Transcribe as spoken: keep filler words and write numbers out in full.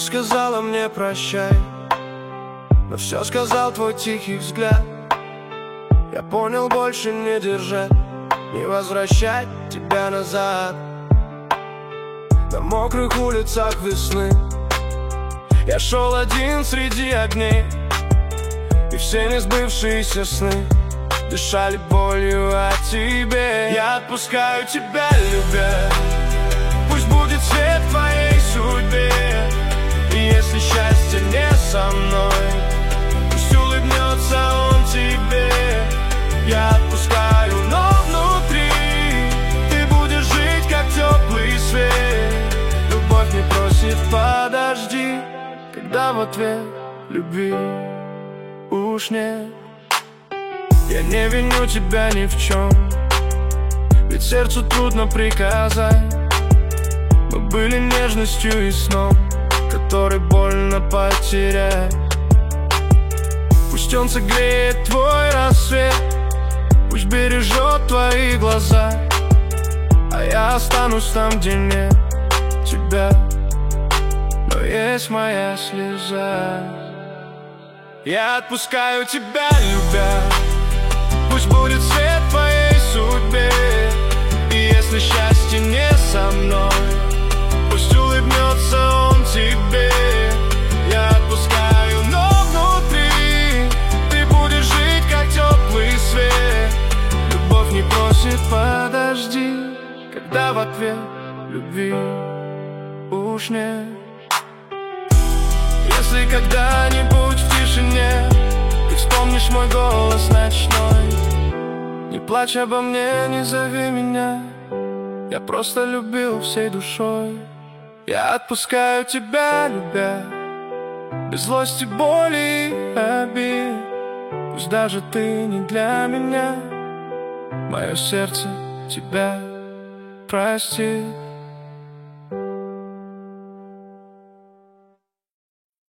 сказала мне прощай, но все сказал твой тихий взгляд. Я понял, больше не держать, не возвращать тебя назад. На мокрых улицах весны я шел один среди огней, и все несбывшиеся сны дышали болью о тебе. Я отпускаю тебя, любя, пусть будет свет в твоей судьбе. И если счастье не со мной, пусть улыбнется он тебе. Я отпускаю, но внутри ты будешь жить, как теплый свет. Любовь не просит подожди, когда в ответ любви уж нет. Я не виню тебя ни в чем, ведь сердцу трудно приказать. Мы были нежностью и сном, который больно потерять. Пусть он согреет твой рассвет, пусть бережет твои глаза, а я останусь там, где нет тебя, но есть моя слеза. Я отпускаю тебя, любя, пусть будет свет в твоей судьбе. И если счастье не со мной, пусть улыбнется он тебе. Я отпускаю, но внутри ты будешь жить, как теплый свет. Любовь не просит подожди, когда в ответ любви уж нет. Если когда-нибудь в тишине ты вспомнишь мой голос ночной, не плачь обо мне, не зови меня, я просто любил всей душой. Я отпускаю тебя, любя, без злости, боли и обид. Пусть даже ты не для меня, мое сердце тебя простит.